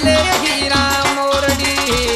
काले हीरा मोरडी।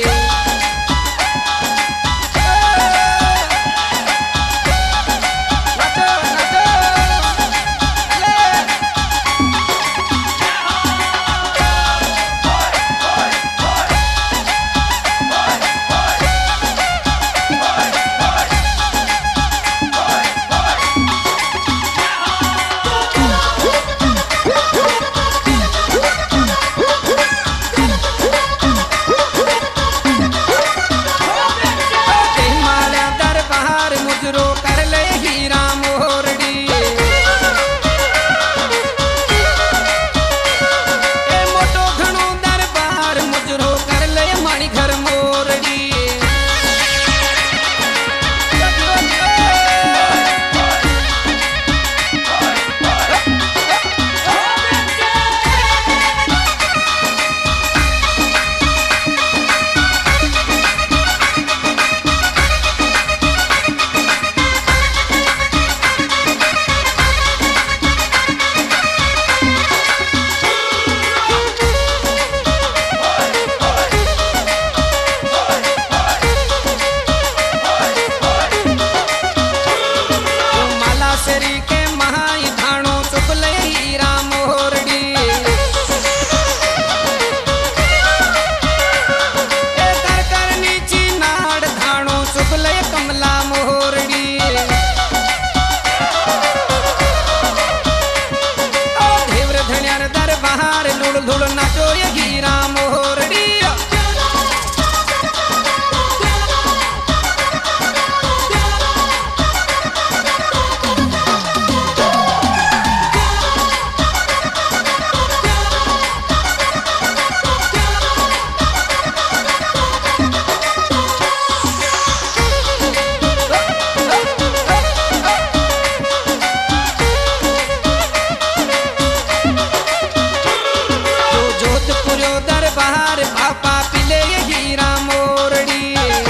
धुड़ नाचो ये हीरा मोरडी। दरबार पापा पिले ये हीरा मोरडी।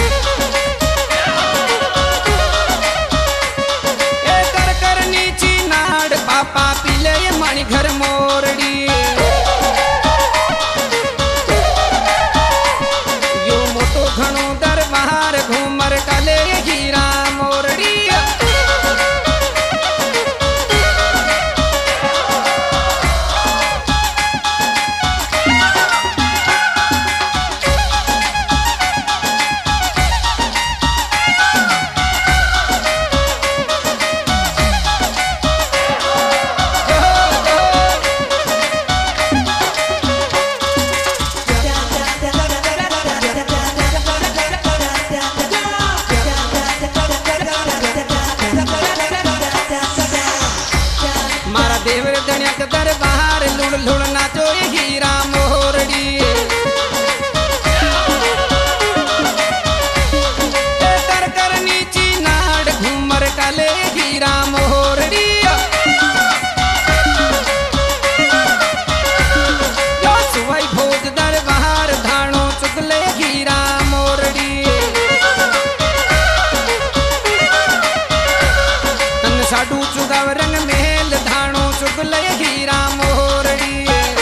ए कर कर नीची नाड़ पापा पिले ये माणी घर मोरडी। यो मोटो घणो दरबार घूमर काले ये हीरा मोरडी। देवर धनिया के दरबार लुड़ लुड़ नाचो ये हीरा मोरडी। कर कर नीची नाड़ घूमर काले हीरा मोरडी। सुवाई भोज दरबार धाणो चुगले हीरा मोरडी। तन साडू चुगाव रंग महल धाणो चुगले हीरा मोरडी।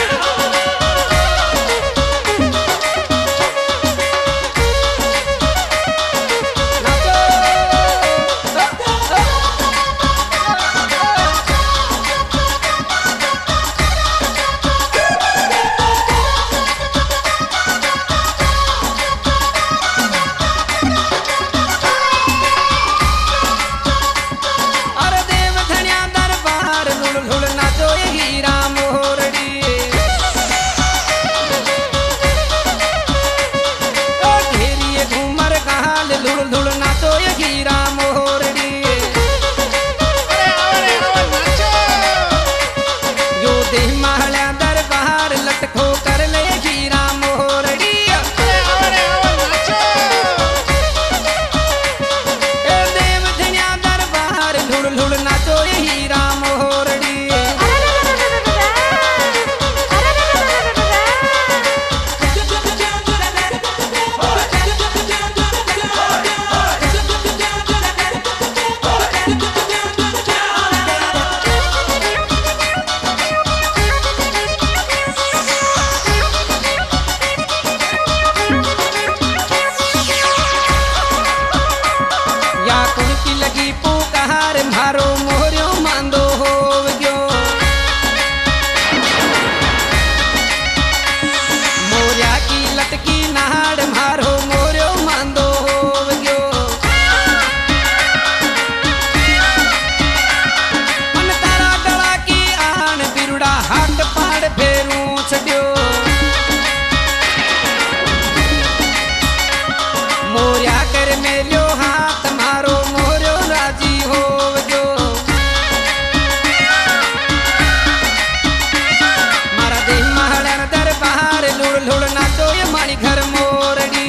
लुड़ लुड़ नाचो ये माणी घर मोरड़ी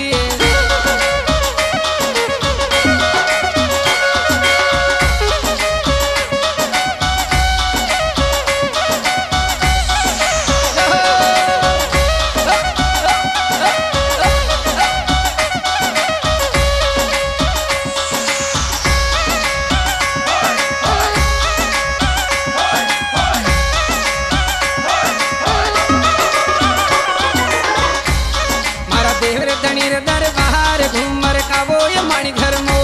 दरबार घूमर का वो ये माणी घर